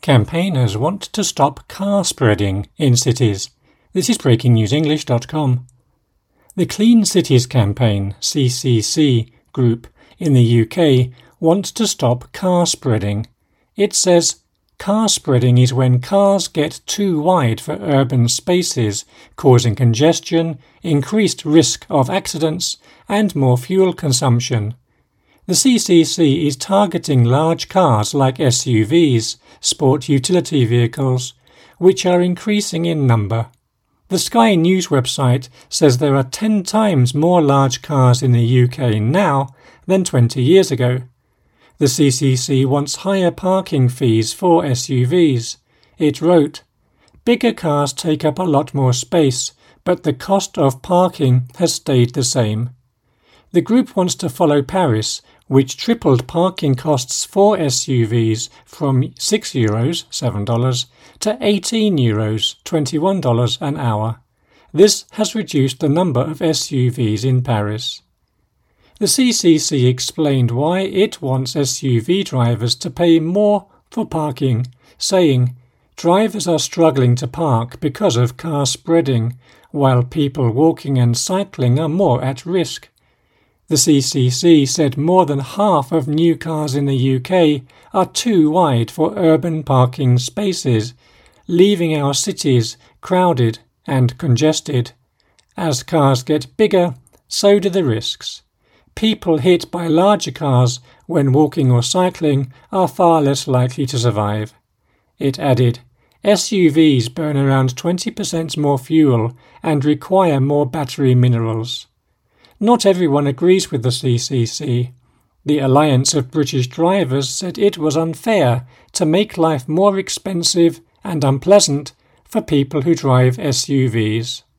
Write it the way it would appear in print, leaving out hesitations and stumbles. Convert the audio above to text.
Campaigners want to stop car spreading in cities. This is breakingnewsenglish.com. The Clean Cities Campaign, CCC, group in the UK wants to stop car spreading. It says, car spreading is when cars get too wide for urban spaces, causing congestion, increased risk of accidents, and more fuel consumption. The CCC is targeting large cars like SUVs, sport utility vehicles, which are increasing in number. The Sky News website says there are 10 times more large cars in the UK now than 20 years ago. The CCC wants higher parking fees for SUVs. It wrote, "Bigger cars take up a lot more space, but the cost of parking has stayed the same." The group wants to follow Paris, which tripled parking costs for SUVs from €6, $7, to €18, $21 an hour. This has reduced the number of SUVs in Paris. The CCC explained why it wants SUV drivers to pay more for parking, saying, "Drivers are struggling to park because of car spreading, while people walking and cycling are more at risk." The CCC said more than half of new cars in the UK are too wide for urban parking spaces, leaving our cities crowded and congested. As cars get bigger, so do the risks. People hit by larger cars when walking or cycling are far less likely to survive. It added, SUVs burn around 20% more fuel and require more battery minerals. Not everyone agrees with the CCC. The Alliance of British Drivers said it was unfair to make life more expensive and unpleasant for people who drive SUVs.